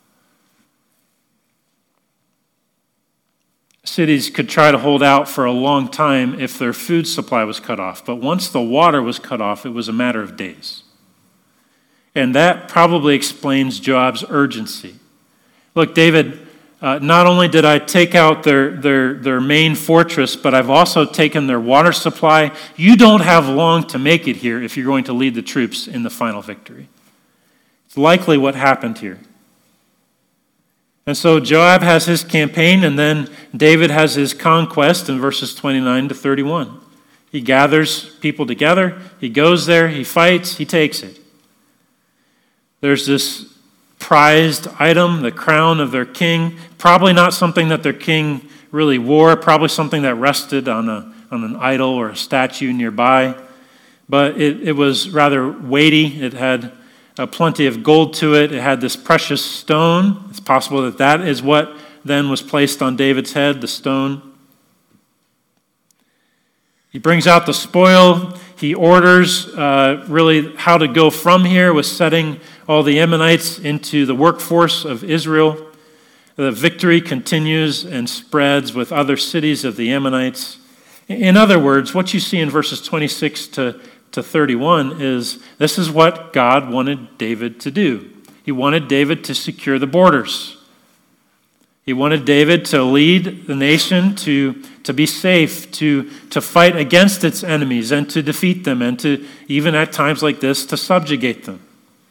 Cities could try to hold out for a long time if their food supply was cut off, but once the water was cut off, it was a matter of days. And that probably explains Joab's urgency. Look, David, uh, not only did I take out their, their, their main fortress, but I've also taken their water supply. You don't have long to make it here if you're going to lead the troops in the final victory. It's likely what happened here. And so Joab has his campaign, and then David has his conquest in verses twenty-nine to thirty-one. He gathers people together, he goes there, he fights, he takes it. There's this prized item, the crown of their king, probably not something that their king really wore, probably something that rested on, a, on an idol or a statue nearby. But it, it was rather weighty. It had Uh, plenty of gold to it. It had this precious stone. It's possible that that is what then was placed on David's head, the stone. He brings out the spoil. He orders uh, really how to go from here with setting all the Ammonites into the workforce of Israel. The victory continues and spreads with other cities of the Ammonites. In other words, what you see in verses twenty-six to to thirty-one is this is what God wanted David to do. He wanted David to secure the borders. He wanted David to lead the nation to, to be safe, to, to fight against its enemies and to defeat them, and to, even at times like this, to subjugate them.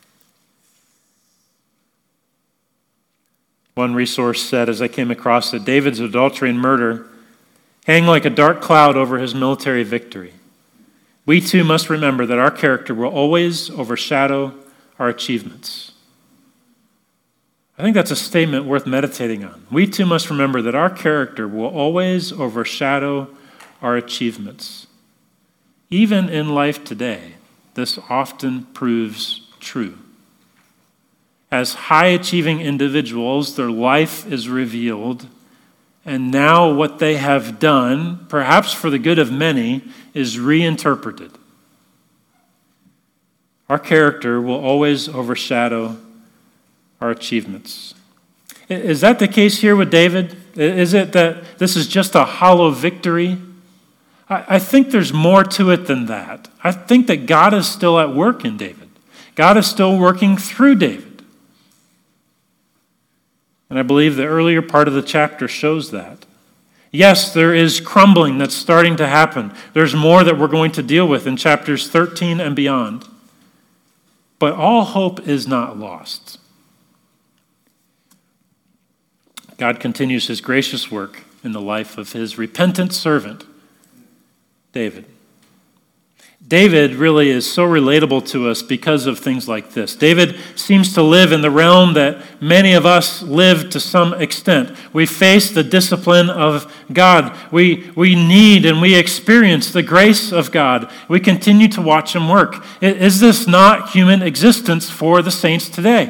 One resource said, as I came across it, David's adultery and murder hang like a dark cloud over his military victory. We too must remember that our character will always overshadow our achievements. I think that's a statement worth meditating on. We too must remember that our character will always overshadow our achievements. Even in life today, this often proves true. As high-achieving individuals, their life is revealed, and now what they have done, perhaps for the good of many, is reinterpreted. Our character will always overshadow our achievements. Is that the case here with David? Is it that this is just a hollow victory? I think there's more to it than that. I think that God is still at work in David. God is still working through David. And I believe the earlier part of the chapter shows that. Yes, there is crumbling that's starting to happen. There's more that we're going to deal with in chapters thirteen and beyond. But all hope is not lost. God continues his gracious work in the life of his repentant servant, David. David really is so relatable to us because of things like this. David seems to live in the realm that many of us live to some extent. We face the discipline of God. We, we need and we experience the grace of God. We continue to watch him work. Is this not human existence for the saints today?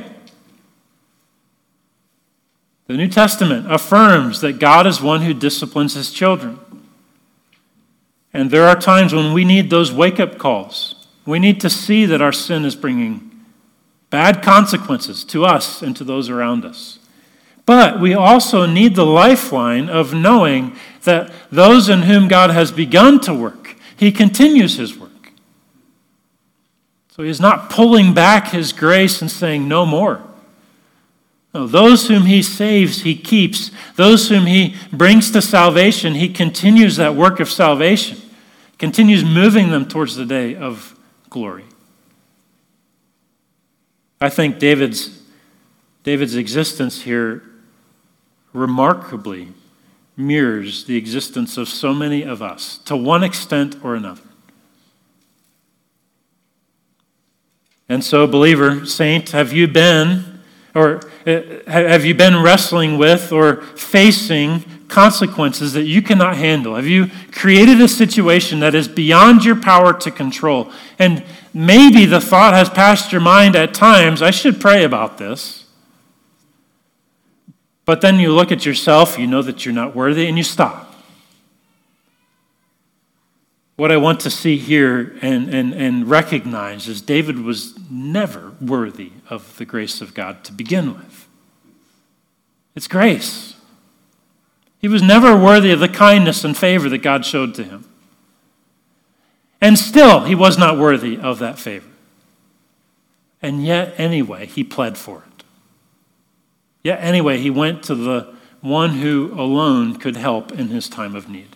The New Testament affirms that God is one who disciplines his children. And there are times when we need those wake-up calls. We need to see that our sin is bringing bad consequences to us and to those around us. But we also need the lifeline of knowing that those in whom God has begun to work, he continues his work. So he is not pulling back his grace and saying, no more. No, those whom he saves, he keeps. Those whom he brings to salvation, he continues that work of salvation. Continues moving them towards the day of glory. I think David's, David's existence here remarkably mirrors the existence of so many of us, to one extent or another. And so, believer, saint, have you been Or have you been wrestling with or facing consequences that you cannot handle? Have you created a situation that is beyond your power to control? And maybe the thought has passed your mind at times, I should pray about this. But then you look at yourself, you know that you're not worthy, and you stop. What I want to see here and, and, and recognize is David was never worthy of the grace of God to begin with. It's grace. He was never worthy of the kindness and favor that God showed to him. And still, he was not worthy of that favor. And yet, anyway, he pled for it. Yet, anyway, he went to the one who alone could help in his time of need.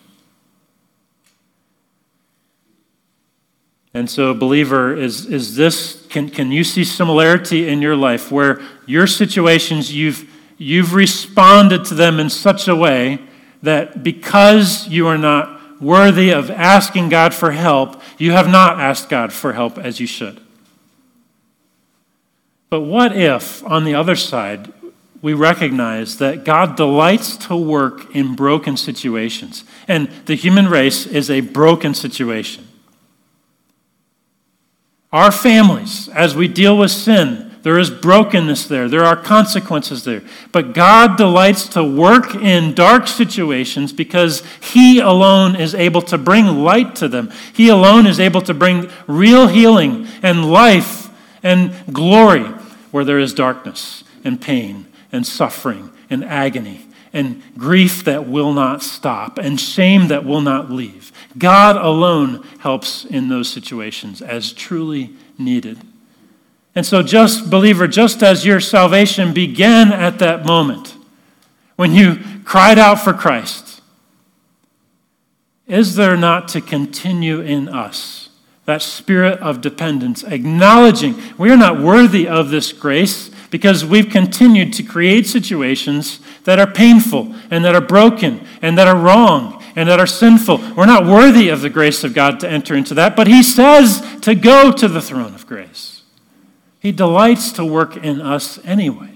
And so, believer, is, is this, can, can you see similarity in your life where your situations, you've, you've responded to them in such a way that because you are not worthy of asking God for help, you have not asked God for help as you should? But what if, on the other side, we recognize that God delights to work in broken situations, and the human race is a broken situation? Our families, as we deal with sin, there is brokenness there. There are consequences there. But God delights to work in dark situations because he alone is able to bring light to them. He alone is able to bring real healing and life and glory where there is darkness and pain and suffering and agony and grief that will not stop and shame that will not leave. God alone helps in those situations as truly needed. And so just, believer, just as your salvation began at that moment, when you cried out for Christ, is there not to continue in us that spirit of dependence, acknowledging we are not worthy of this grace because we've continued to create situations that are painful and that are broken and that are wrong and that are sinful. We're not worthy of the grace of God to enter into that, but he says to go to the throne of grace. He delights to work in us anyway.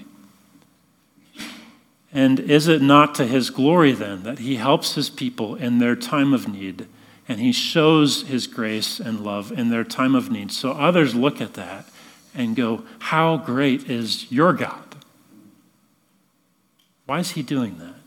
And is it not to his glory then that he helps his people in their time of need, and he shows his grace and love in their time of need, so others look at that and go, how great is your God? Why is he doing that?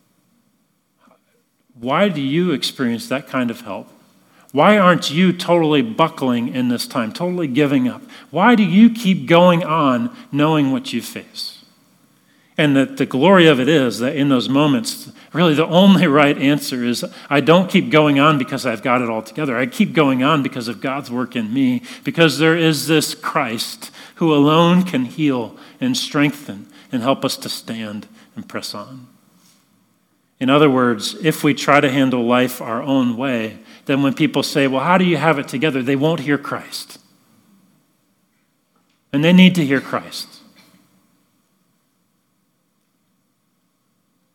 Why do you experience that kind of help? Why aren't you totally buckling in this time, totally giving up? Why do you keep going on knowing what you face? And that the glory of it is that in those moments, really the only right answer is I don't keep going on because I've got it all together. I keep going on because of God's work in me, because there is this Christ who alone can heal and strengthen and help us to stand and press on. In other words, if we try to handle life our own way, then when people say, well, how do you have it together? They won't hear Christ. And they need to hear Christ.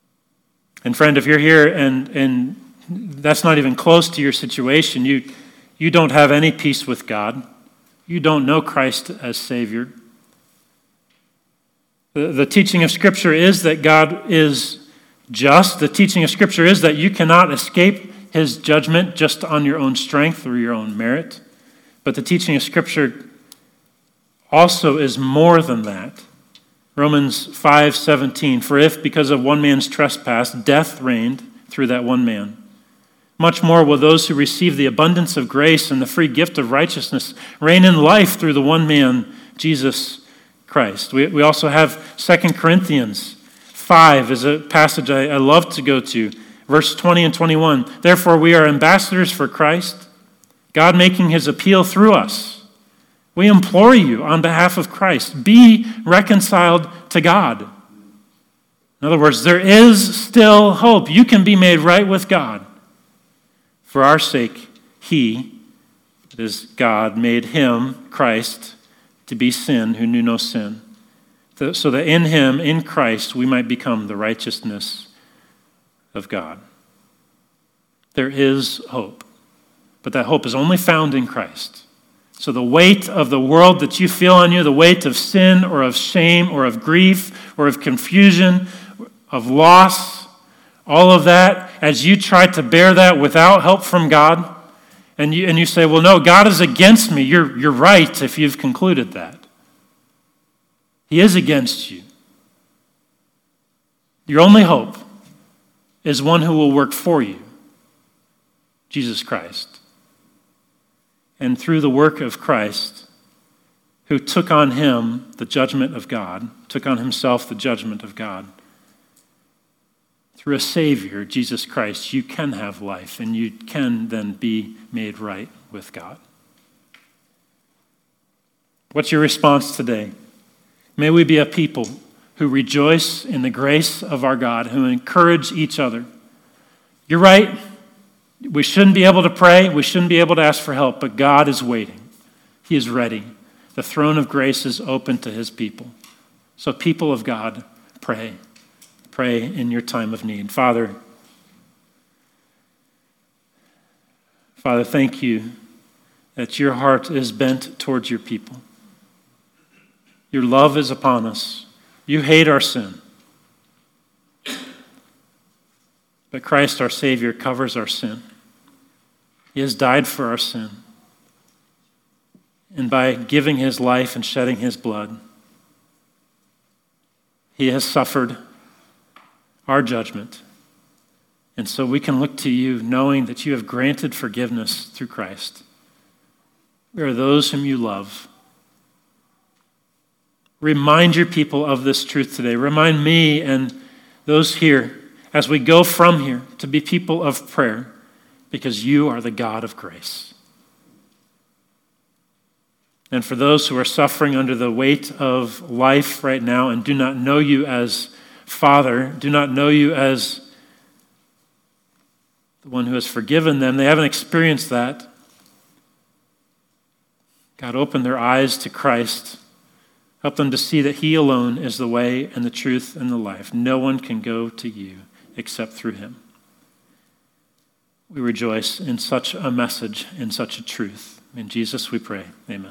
And friend, if you're here and, and that's not even close to your situation, you, you don't have any peace with God. You don't know Christ as Savior. The, the teaching of Scripture is that God is just. The teaching of Scripture is that you cannot escape his judgment just on your own strength or your own merit. But the teaching of Scripture also is more than that. Romans five seventeen, for if because of one man's trespass death reigned through that one man, much more will those who receive the abundance of grace and the free gift of righteousness reign in life through the one man, Jesus Christ. We, we also have Second Corinthians five is a passage I, I love to go to. Verse twenty and twenty-one, therefore we are ambassadors for Christ, God making his appeal through us. We implore you on behalf of Christ, be reconciled to God. In other words, there is still hope. You can be made right with God. For our sake, he, that is God, made him, Christ, to be sin who knew no sin, so that in him, in Christ, we might become the righteousness of God. There is hope, but that hope is only found in Christ. So the weight of the world that you feel on you, the weight of sin or of shame or of grief or of confusion, of loss, all of that, as you try to bear that without help from God, and you, and you say, well, no, God is against me. You're, you're right if you've concluded that. He is against you. Your only hope is one who will work for you, Jesus Christ. And through the work of Christ, who took on him the judgment of God, took on himself the judgment of God, through a Savior, Jesus Christ, you can have life, and you can then be made right with God. What's your response today? May we be a people who rejoice in the grace of our God, who encourage each other. You're right. We shouldn't be able to pray. We shouldn't be able to ask for help, but God is waiting. He is ready. The throne of grace is open to his people. So people of God, pray. Pray in your time of need. Father, Father, thank you that your heart is bent towards your people. Your love is upon us. You hate our sin. But Christ, our Savior, covers our sin. He has died for our sin. And by giving his life and shedding his blood, he has suffered our judgment. And so we can look to you knowing that you have granted forgiveness through Christ. We are those whom you love. Remind your people of this truth today. Remind me and those here as we go from here to be people of prayer, because you are the God of grace. And for those who are suffering under the weight of life right now and do not know you as Father, do not know you as the one who has forgiven them, they haven't experienced that. God, open their eyes to Christ. Help them to see that he alone is the way and the truth and the life. No one can go to you except through him. We rejoice in such a message, in such a truth. In Jesus we pray. Amen.